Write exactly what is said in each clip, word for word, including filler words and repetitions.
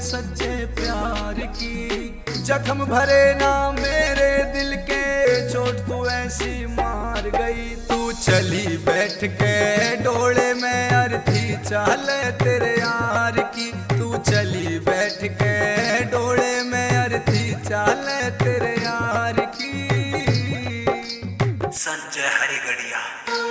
सच्चे प्यार की। जख्म भरे ना मेरे दिल के चोट तू ऐसी मार गई। तू चली बैठ के डोले में अर्थी चाल तेरे यार की। तू चली बैठ के डोले में अर्थी चाल तेरे यार की। संजय हरिगढ़िया।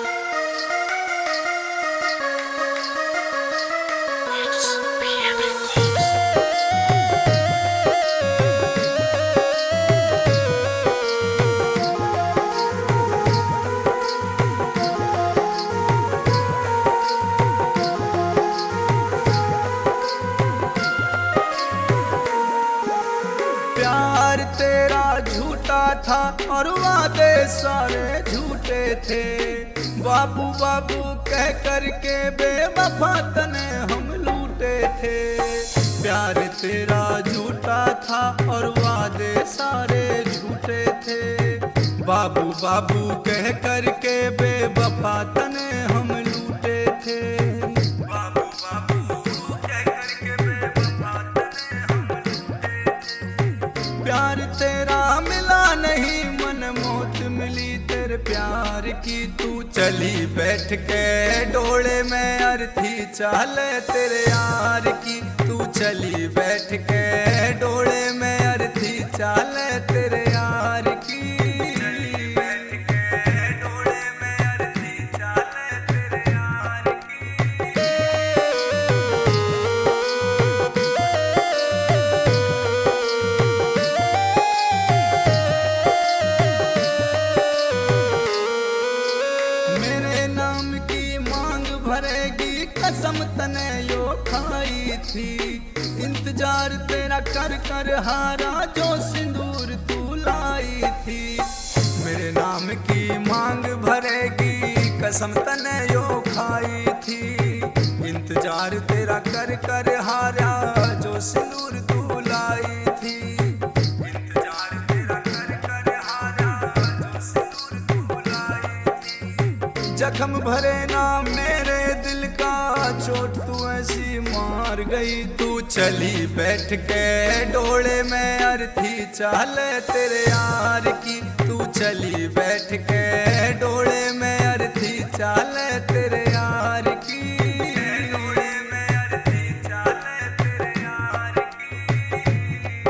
प्यार तेरा झूठा था और वादे सारे झूठे थे। बाबू बाबू कह करके बेवफा तने हम लूटे थे। प्यार तेरा झूठा था और वादे सारे झूठे थे। बाबू बाबू कह करके बेवफा तने हम लूटे थे। बाबू बाबू कह करके बेवफा तने हम लूटे थे। प्यार तेरा मिला नहीं मन मौत मिली तेरे प्यार की। तू चली बैठ के डोले में अर्थी चाल तेरे यार की। तू चली बैठ के डोले में अर्थी चाल तेरे यार की। बैठ के डोले में अर्थी चाल तेरे यार की। मेरे नाम की मांग भरेगी कसम तने यो खाई थी। इंतजार तेरा कर कर हारा जो सिंदूर तू लाई थी। मेरे नाम की मांग भरेगी कसम तने यो खाई थी। इंतजार तेरा कर कर हारा जो सिंदूर तू लाई थी। इंतजार तेरा कर कर हारा जो सिंदूर तू लाई थी। जख्म भरे ना मेरे दिल का चोट तू ऐसी मार गई। तू चली बैठ के डोले में अर्थी चाल तेरे यार की। तू चली बैठ के डोले में अर्थी चाल तेरे यार की। डोले में अर्थी चाल तेरे यार की।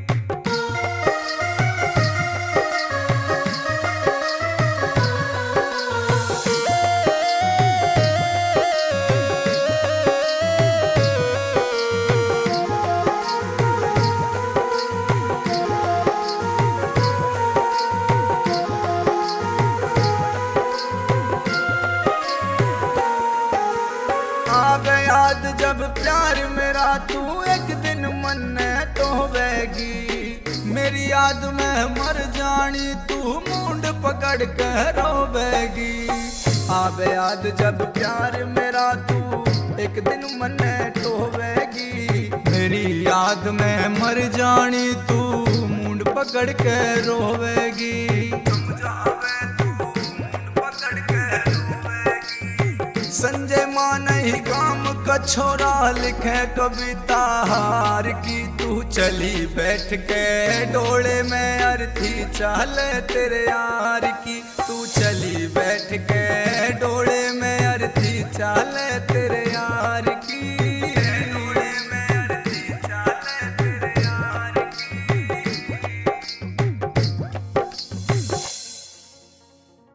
आवे याद जब प्यार मेरा तू एक दिन मन तो होवेगी। मेरी याद में मर जानी तू मुंड पकड़ के रोवेगी। आवे याद जब प्यार मेरा तू एक दिन मन तो होवेगी। मेरी याद में मर जानी तू मुंड पकड़ के रोवेगी। संजय मान ही काम का छोरा लिखे कविता हार की। तू चली बैठ के डोले में अर्थी चाल तेरे यार की। तू चली बैठ के